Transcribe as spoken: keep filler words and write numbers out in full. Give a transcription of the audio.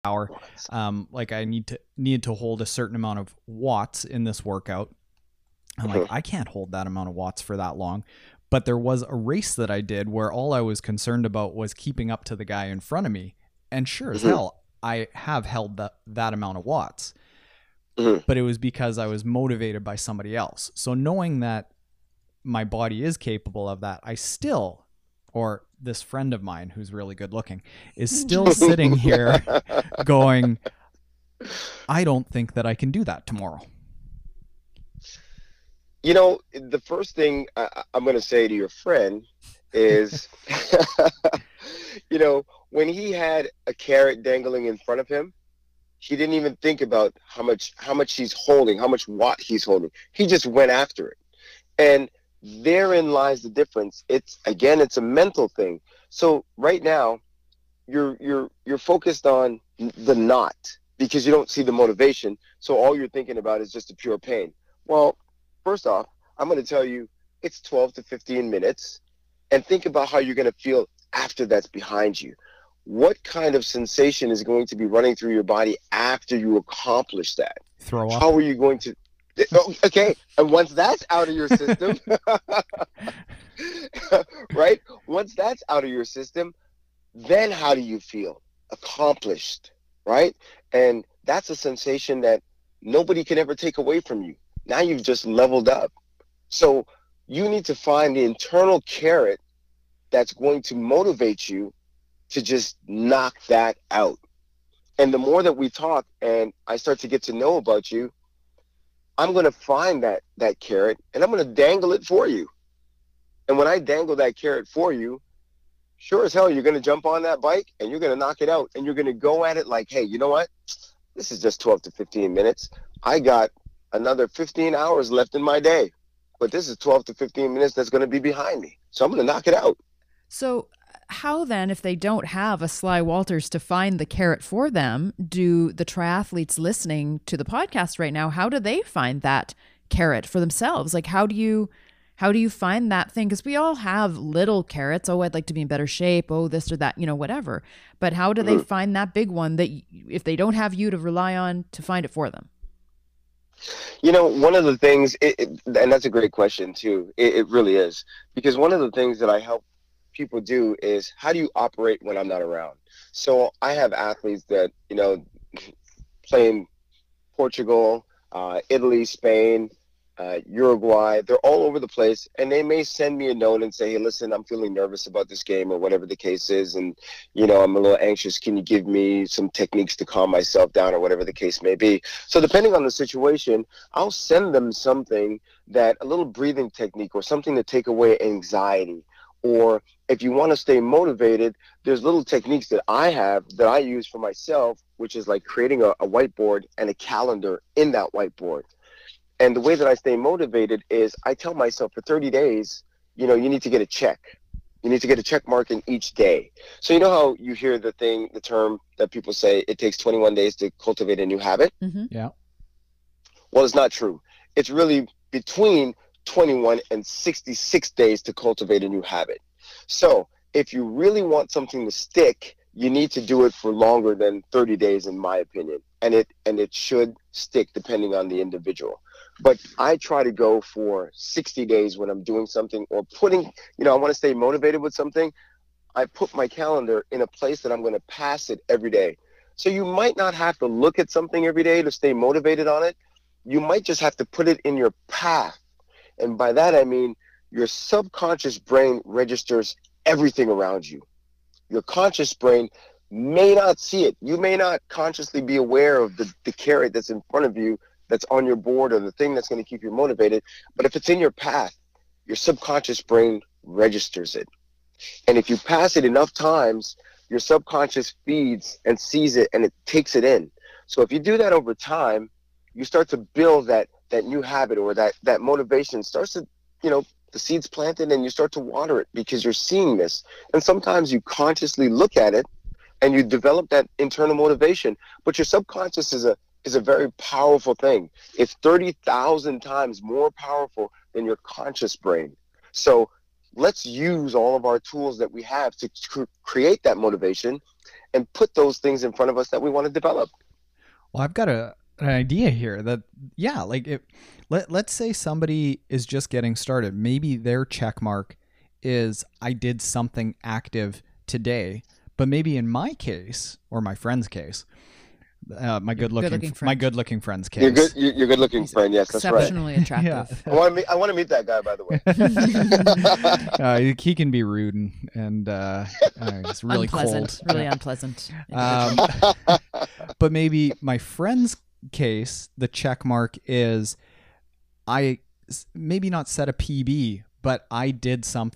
hour. Watts. Um, like I need to need to hold a certain amount of watts in this workout. I'm like, Mhm. I can't hold that amount of watts for that long. But there was a race that I did where all I was concerned about was keeping up to the guy in front of me. And sure as Mhm. hell, I have held that, that amount of watts. Mhm. But it was because I was motivated by somebody else. So knowing that my body is capable of that, I still, or this friend of mine who's really good looking, is still sitting here going, I don't think that I can do that tomorrow. You know, the first thing I, I- I'm going to say to your friend is, you know, when he had a carrot dangling in front of him, he didn't even think about how much how much he's holding, how much watt he's holding. He just went after it. And therein lies the difference. It's again, it's a mental thing. So right now, you're you're you're focused on the knot because you don't see the motivation. So all you're thinking about is just the pure pain. Well, first off, I'm going to tell you it's twelve to fifteen minutes, and think about how you're going to feel after that's behind you. What kind of sensation is going to be running through your body after you accomplish that? Throw up. How are you going to? Oh, okay, and once that's out of your system, right? Once that's out of your system, then how do you feel? Accomplished, right? And that's a sensation that nobody can ever take away from you. Now you've just leveled up. So you need to find the internal carrot that's going to motivate you to just knock that out. And the more that we talk and I start to get to know about you, I'm going to find that that carrot and I'm going to dangle it for you. And when I dangle that carrot for you, sure as hell, you're going to jump on that bike and you're going to knock it out. And you're going to go at it like, hey, you know what? This is just twelve to fifteen minutes. I got another fifteen hours left in my day. But this is twelve to fifteen minutes that's going to be behind me. So I'm going to knock it out. So, how then, if they don't have a Sly Walters to find the carrot for them, do the triathletes listening to the podcast right now, how do they find that carrot for themselves? Like, how do you. How do you find that thing? Because we all have little carrots. Oh, I'd like to be in better shape. Oh, this or that, you know, whatever. But how do they Mhm. find that big one that y- if they don't have you to rely on to find it for them? You know, one of the things, it, it, and that's a great question too. It, it really is. Because one of the things that I help people do is how do you operate when I'm not around? So I have athletes that, you know, play in Portugal, uh, Italy, Spain, uh, Uruguay. They're all over the place, and they may send me a note and say, "Hey, listen, I'm feeling nervous about this game, or whatever the case is, and you know, I'm a little anxious. Can you give me some techniques to calm myself down, or whatever the case may be?" So, depending on the situation, I'll send them something that a little breathing technique, or something to take away anxiety, or if you want to stay motivated, there's little techniques that I have that I use for myself, which is like creating a, a whiteboard and a calendar in that whiteboard. And the way that I stay motivated is I tell myself for thirty days, you know, you need to get a check. You need to get a check mark in each day. So you know how you hear the thing, the term that people say it takes twenty-one days to cultivate a new habit? Mm-hmm. Yeah. Well, it's not true. It's really between twenty-one and sixty-six days to cultivate a new habit. So if you really want something to stick, you need to do it for longer than thirty days, in my opinion. And it and it should stick depending on the individual. But I try to go for sixty days when I'm doing something or putting, you know, I want to stay motivated with something. I put my calendar in a place that I'm going to pass it every day. So you might not have to look at something every day to stay motivated on it. You might just have to put it in your path. And by that, I mean your subconscious brain registers everything around you. Your conscious brain may not see it. You may not consciously be aware of the, the carrot that's in front of you, that's on your board, or the thing that's going to keep you motivated. But if it's in your path, your subconscious brain registers it. And if you pass it enough times, your subconscious feeds and sees it and it takes it in. So if you do that over time, you start to build that that new habit, or that that motivation starts to, you know, the seeds planted, and you start to water it because you're seeing this. And sometimes you consciously look at it and you develop that internal motivation. But your subconscious is a is a very powerful thing. It's thirty thousand times more powerful than your conscious brain. So let's use all of our tools that we have to cr- create that motivation. and put those things in front of us that we want to develop. Well, I've got a an idea here that, yeah, like if let let's say somebody is just getting started, maybe their check mark is I did something active today, but maybe in my case or my friend's case, uh, my good looking good-looking my friend. good looking friend's case, You're good. You're, you're good looking friend. Yes, that's right. Exceptionally attractive. I want to meet. I want to meet that guy. By the way. uh, he can be rude and, and uh, uh, it's really unpleasant, cold. really Yeah. unpleasant. Um, but maybe my friend's case, the check mark is I s- maybe not set a P B, but I did something